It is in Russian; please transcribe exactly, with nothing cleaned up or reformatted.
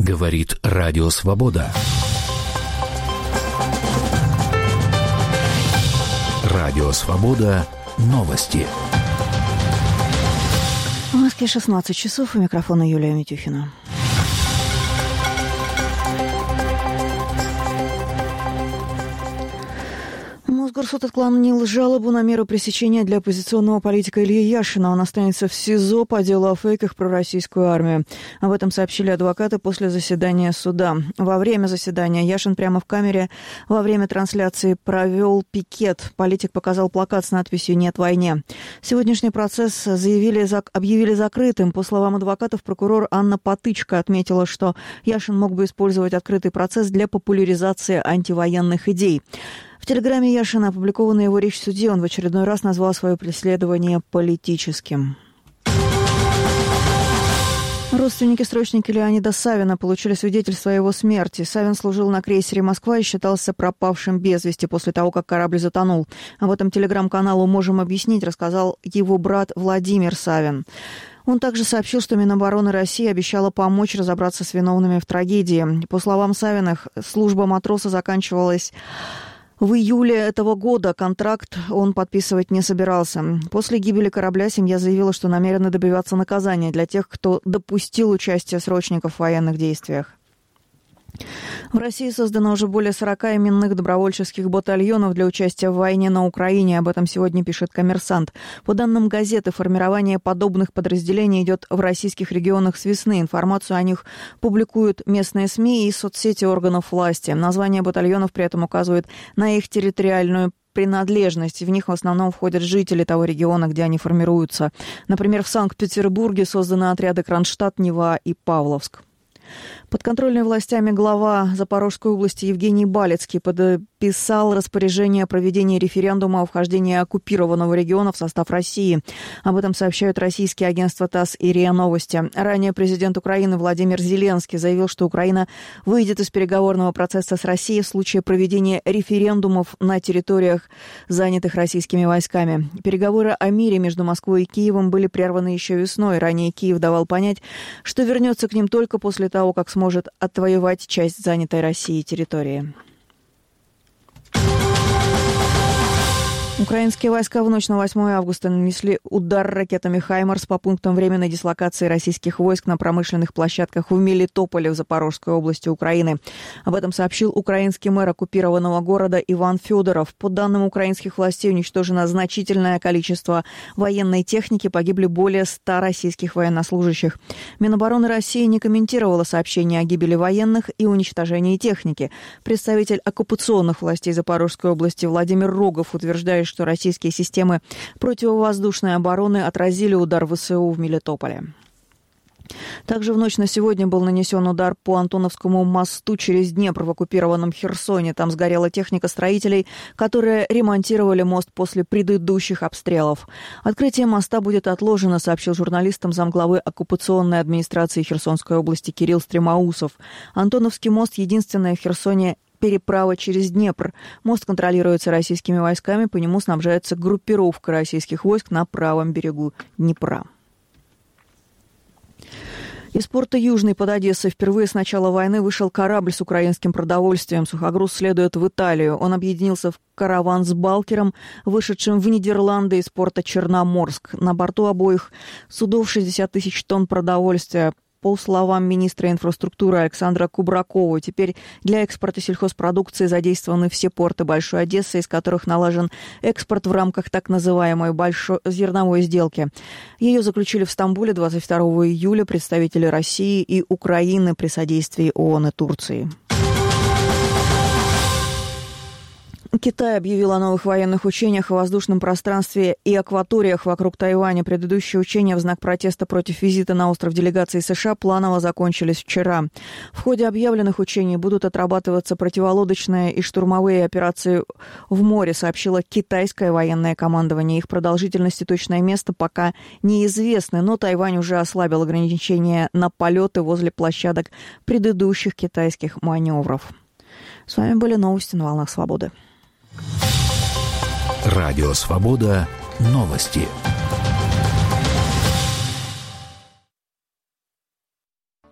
Говорит Радио Свобода. Радио Свобода. Новости. В Москве шестнадцать часов. У микрофона Юлия Митюхина. Мосгорсуд отклонил жалобу на меру пресечения для оппозиционного политика Ильи Яшина. Он останется в СИЗО по делу о фейках про российскую армию. Об этом сообщили адвокаты после заседания суда. Во время заседания Яшин прямо в камере во время трансляции провел пикет. Политик показал плакат с надписью «Нет войне». Сегодняшний процесс заявили, объявили закрытым. По словам адвокатов, прокурор Анна Потычко отметила, что Яшин мог бы использовать открытый процесс для популяризации антивоенных идей. В телеграме Яшина опубликована его речь в суде. Он в очередной раз назвал свое преследование политическим. Родственники срочника Леонида Савина получили свидетельство о его смерти. Савин служил на крейсере «Москва» и считался пропавшим без вести после того, как корабль затонул. Об этом телеграм-каналу «Можем объяснить» рассказал его брат Владимир Савин. Он также сообщил, что Минобороны России обещала помочь разобраться с виновными в трагедии. По словам Савиных, служба матроса заканчивалась в июле этого года. Контракт он подписывать не собирался. После гибели корабля семья заявила, что намерена добиваться наказания для тех, кто допустил участие срочников в военных действиях. В России создано уже более сорока именных добровольческих батальонов для участия в войне на Украине. Об этом сегодня пишет «Коммерсант». По данным газеты, формирование подобных подразделений идет в российских регионах с весны. Информацию о них публикуют местные СМИ и соцсети органов власти. Название батальонов при этом указывает на их территориальную принадлежность. В них в основном входят жители того региона, где они формируются. Например, в Санкт-Петербурге созданы отряды Кронштадт, Нева и Павловск. Подконтрольный властями глава Запорожской области Евгений Балецкий подписал распоряжение о проведении референдума о вхождении оккупированного региона в состав России. Об этом сообщают российские агентства ТАСС и РИА Новости. Ранее президент Украины Владимир Зеленский заявил, что Украина выйдет из переговорного процесса с Россией в случае проведения референдумов на территориях, занятых российскими войсками. Переговоры о мире между Москвой и Киевом были прерваны еще весной. Ранее Киев давал понять, что вернется к ним только после того, как сможет отвоевать часть занятой Россией территории. Украинские войска в ночь на восьмое августа нанесли удар ракетами «Хаймарс» по пунктам временной дислокации российских войск на промышленных площадках в Мелитополе в Запорожской области Украины. Об этом сообщил украинский мэр оккупированного города Иван Федоров. По данным украинских властей, уничтожено значительное количество военной техники, погибли более ста российских военнослужащих. Минобороны России не комментировала сообщения о гибели военных и уничтожении техники. Представитель оккупационных властей Запорожской области Владимир Рогов утверждает, что российские системы противовоздушной обороны отразили удар ВСУ в Мелитополе. Также в ночь на сегодня был нанесен удар по Антоновскому мосту через Днепр в оккупированном Херсоне. Там сгорела техника строителей, которые ремонтировали мост после предыдущих обстрелов. Открытие моста будет отложено, сообщил журналистам замглавы оккупационной администрации Херсонской области Кирилл Стремоусов. Антоновский мост — единственная в Херсоне переправа через Днепр. Мост контролируется российскими войсками, по нему снабжается группировка российских войск на правом берегу Днепра. Из порта Южный под Одессой впервые с начала войны вышел корабль с украинским продовольствием. Сухогруз следует в Италию. Он объединился в караван с Балкером, вышедшим в Нидерланды из порта Черноморск. На борту обоих судов шестьдесят тысяч тонн продовольствия. По словам министра инфраструктуры Александра Кубракова, теперь для экспорта сельхозпродукции задействованы все порты Большой Одессы, из которых налажен экспорт в рамках так называемой большой зерновой сделки. Ее заключили в Стамбуле двадцать второго июля представители России и Украины при содействии ООН и Турции. Китай объявил о новых военных учениях в воздушном пространстве и акваториях вокруг Тайваня. Предыдущие учения в знак протеста против визита на остров делегации США планово закончились вчера. В ходе объявленных учений будут отрабатываться противолодочные и штурмовые операции в море, сообщило китайское военное командование. Их продолжительность и точное место пока неизвестны, но Тайвань уже ослабил ограничения на полеты возле площадок предыдущих китайских маневров. С вами были новости на волнах свободы. Радио Свобода. Новости.